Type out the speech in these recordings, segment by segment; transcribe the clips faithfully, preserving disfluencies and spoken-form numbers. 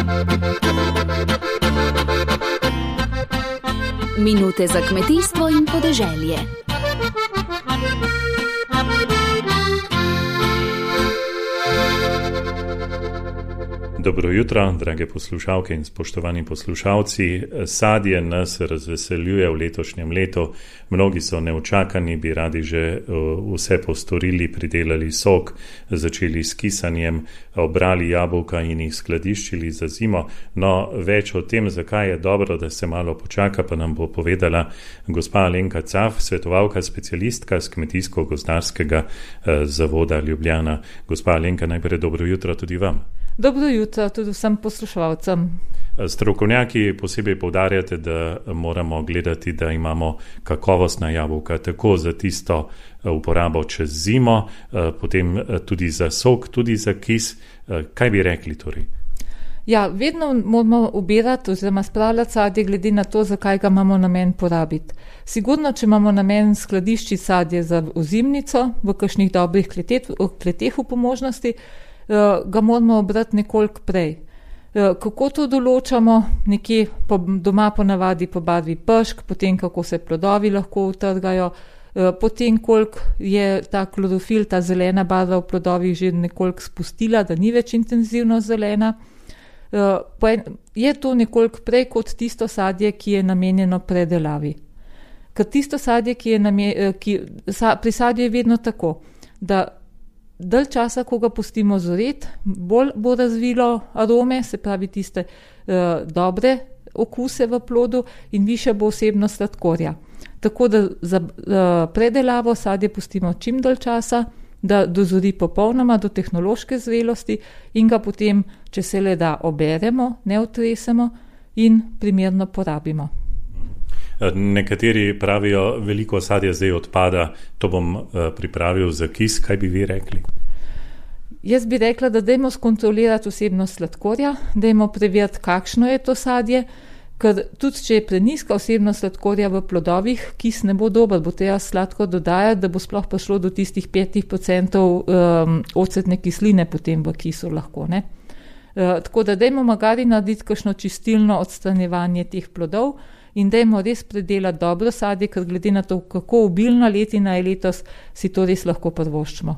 Minute za kmetijstvo in podeželje. Dobro jutro, drage poslušalke in spoštovani poslušalci. Sadje nas razveseljuje v letošnjem letu. Mnogi so neučakani, bi radi že vse postorili, pridelali sok, začeli s kisanjem, obrali jabolka in jih skladiščili za zimo. No, več o tem, zakaj je dobro, da se malo počaka, pa nam bo povedala gospa Alenka Caf, svetovalka, specialistka z Kmetijsko-gozdarskega zavoda Ljubljana. Gospa Alenka, najprej dobro jutro tudi vam. Dobro jutro tudi vsem poslušalcem. Strokovnjaki posebej poudarjate, da moramo gledati, da imamo kakovostna jabolka, tako za tisto uporabo čez zimo, potem tudi za sok, tudi za kis. Kaj bi rekli torej? Ja, vedno moramo ubirati oziroma spravljati sadje glede na to, zakaj ga imamo namen porabiti. Sigurno, če imamo namen skladiščiti sadje za ozimnico v kakšnih dobrih kleteh, kleteh v pomožnosti, ga moramo obrati nekoliko prej. Kako to določamo? Nekje po, doma ponavadi po barvi pešk, potem kako se plodovi lahko utrgajo, potem koliko je ta klorofil, ta zelena barva v plodovih že nekoliko spustila, da ni več intenzivno zelena. Je to nekoliko prej kot tisto sadje, ki je namenjeno predelavi. Ker tisto sadje, ki je namenjeno, ki, sa, pri sadju je vedno tako, da dalj časa, ko ga pustimo zoreti, bolj bo razvilo arome, se pravi tiste uh, dobre okuse v plodu in više bo vsebnost sladkorja. Tako da za uh, predelavo sadje pustimo čim dalj časa, da dozori popolnoma do tehnološke zrelosti in ga potem, če se le da, oberemo, ne otresemo in primerno porabimo. Nekateri pravijo, veliko sadja zdaj odpada, to bom uh, pripravil za kis. Kaj bi vi rekli? Jaz bi rekla, da dajmo skontrolirati vsebnost sladkorja, dajmo preveriti, kakšno je to sadje, ker tudi če je preniska vsebnost sladkorja v plodovih, kis ne bo dober, bo treba sladkor dodajati, da bo sploh prišlo do tistih pet odstotkov um, ocetne kisline potem v kisu lahko, ne? Uh, tako da dajmo magari narediti kakšno čistilno odstranjevanje teh plodov, in dajmo res predelati dobro sadje, ker glede na to, kako obilna letina je letos, si to res lahko privoščimo.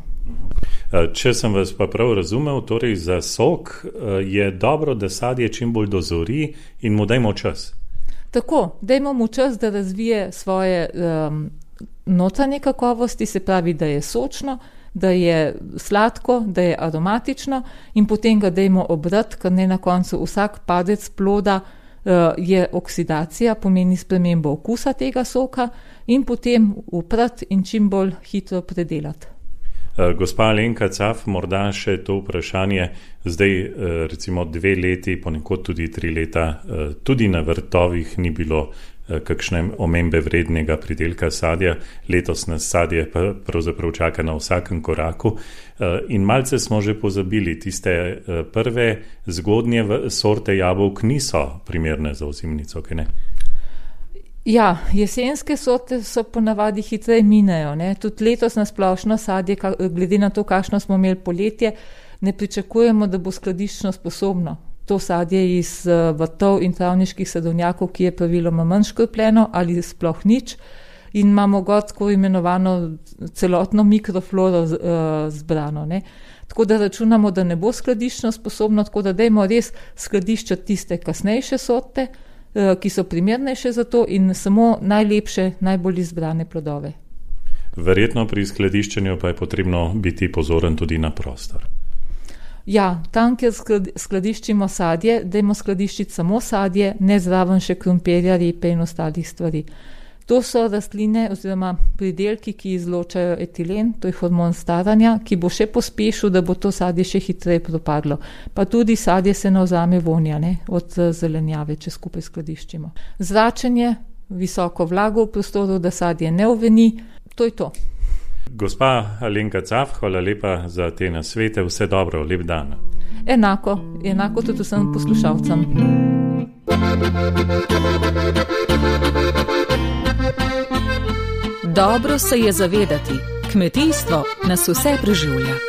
Če sem vas pa prav razumel, torej za sok je dobro, da sadje čim bolj dozori in mu dajmo čas. Tako, dajmo mu čas, da razvije svoje um, notranje kakovosti, se pravi, da je sočno, da je sladko, da je aromatično in potem ga dajmo obrati, ker ne na koncu vsak padec ploda je oksidacija, pomeni spremembo okusa tega soka in potem uprati in čim bolj hitro predelati. Gospa Alenka Caf, morda še to vprašanje, zdaj recimo dve leti, ponekod tudi tri leta, tudi na vrtovih ni bilo kakšne omembe vrednega pridelka sadja. Letos nas sadje pravzaprav čaka na vsakem koraku in malce smo že pozabili, tiste prve zgodnje sorte jabolk niso primerne za ozimnico, kaj ne? Ja, jesenske sorte so ponavadi hitreje minejo, ne? Tudi letos na splošno sadje, glede na to, kakšno smo imeli poletje, ne pričakujemo, da bo skladiščno sposobno. To sadje iz vrtov in travniških sadovnjakov, ki je praviloma manj škropljeno ali sploh nič, in imamo gor tako imenovano celotno mikrofloro zbrano, ne. Tako da računamo, da ne bo skladiščno sposobno, tako da dajmo res skladiščati tiste kasnejše sorte, ki so primernejše za to in samo najlepše, najbolj izbrane plodove. Verjetno pri skladiščenju pa je potrebno biti pozoren tudi na prostor. Ja, tam, kjer skladiščimo sadje, dajmo skladiščiti samo sadje, ne zraven še krompirja, repe in ostalih stvari. To so rastline oziroma pridelki, ki izločajo etilen, to je hormon staranja, ki bo še pospešil, da bo to sadje še hitreje propadlo. Pa tudi sadje se ne vzame vonja, ne, od zelenjave, če skupaj skladiščimo. Zračenje, visoko vlago v prostoru, da sadje ne uveni, to je to. Gospa Alenka Caf, hvala lepa za te nasvete, vse dobro, lep dan. Enako, enako tudi vsem poslušalcem. Dobro se je zavedati, kmetijstvo nas vse preživlja.